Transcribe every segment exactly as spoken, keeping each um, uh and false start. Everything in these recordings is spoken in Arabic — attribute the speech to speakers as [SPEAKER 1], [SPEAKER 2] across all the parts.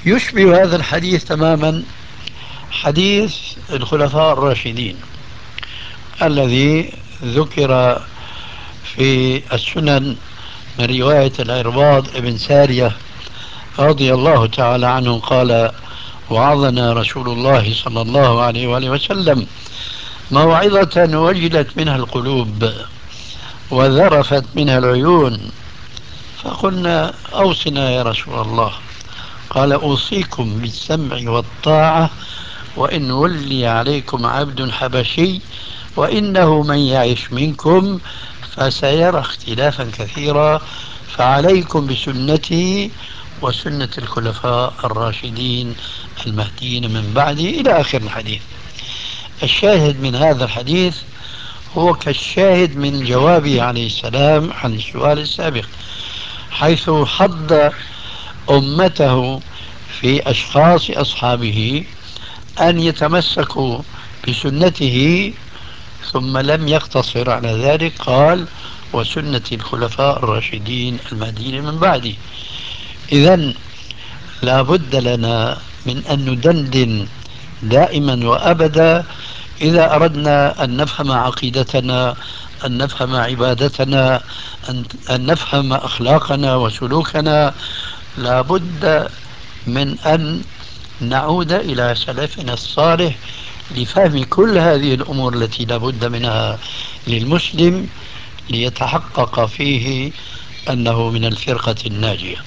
[SPEAKER 1] يشبه هذا الحديث تماما حديث الخلفاء الراشدين الذي ذكر في السنن من رواية العرباض بن سارية رضي الله تعالى عنه قال: وعظنا رسول الله صلى الله عليه وآله وسلم موعظة وجلت منها القلوب وذرفت منها العيون، فقلنا: أوصنا يا رسول الله. قال: أوصيكم بالسمع والطاعة وإن ولي عليكم عبد حبشي وإنه من يعش منكم فسيرى اختلافا كثيرا فعليكم بسنتي وسنة الخلفاء الراشدين المهديين من بعدي، إلى آخر الحديث. الشاهد من هذا الحديث هو كالشاهد من جوابه عليه السلام عن السؤال السابق، حيث حض أمته في أشخاص أصحابه أن يتمسكوا بسنته، ثم لم يقتصر على ذلك، قال: وسنة الخلفاء الراشدين المهديين من بعدي. إذن لا بد لنا من أن ندندن دائما وأبدا إذا أردنا أن نفهم عقيدتنا، أن نفهم عبادتنا، أن أن نفهم أخلاقنا وسلوكنا. لا بد من أن نعود إلى سلفنا الصالح لفهم كل هذه الأمور التي لا بد منها للمسلم ليتحقق فيه أنه من الفرقة الناجية.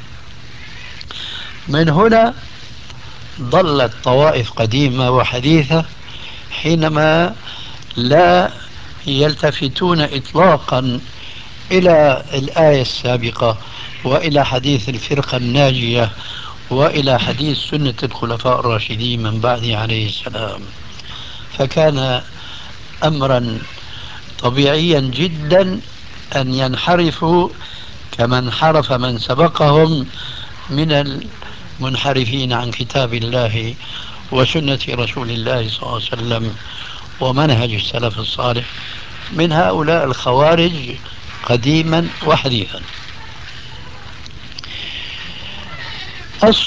[SPEAKER 1] من هنا ضلت طوائف قديمة وحديثة حينما لا يلتفتون إطلاقا إلى الآية السابقة وإلى حديث الفرقة الناجية وإلى حديث سنة الخلفاء الراشدين من بعد عليه السلام، فكان أمرا طبيعيا جدا أن ينحرفوا كما انحرف من سبقهم من المنحرفين عن كتاب الله وسنة رسول الله صلى الله عليه وسلم ومنهج السلف الصالح من هؤلاء الخوارج قديما وحديثا.